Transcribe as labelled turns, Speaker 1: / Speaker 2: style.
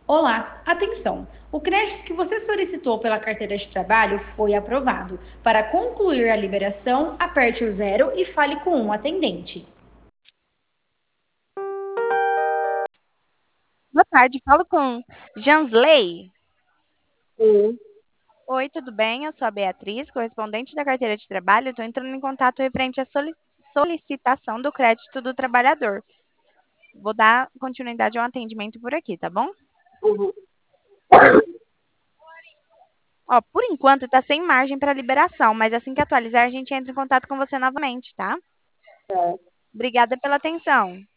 Speaker 1: Olá, atenção! O crédito que você solicitou pela carteira de trabalho foi aprovado. Para concluir a liberação, aperte o zero e fale com um atendente.
Speaker 2: Boa tarde, falo com Jansley.
Speaker 3: Sim.
Speaker 2: Oi, tudo bem? Eu sou a Beatriz, correspondente da carteira de trabalho. Estou entrando em contato referente à solicitação do crédito do trabalhador. Vou dar continuidade ao atendimento por aqui, tá bom?
Speaker 3: Uhum.
Speaker 2: Ó, por enquanto está sem margem para liberação, mas assim que atualizar, a gente entra em contato com você novamente, tá?
Speaker 3: É.
Speaker 2: Obrigada pela atenção.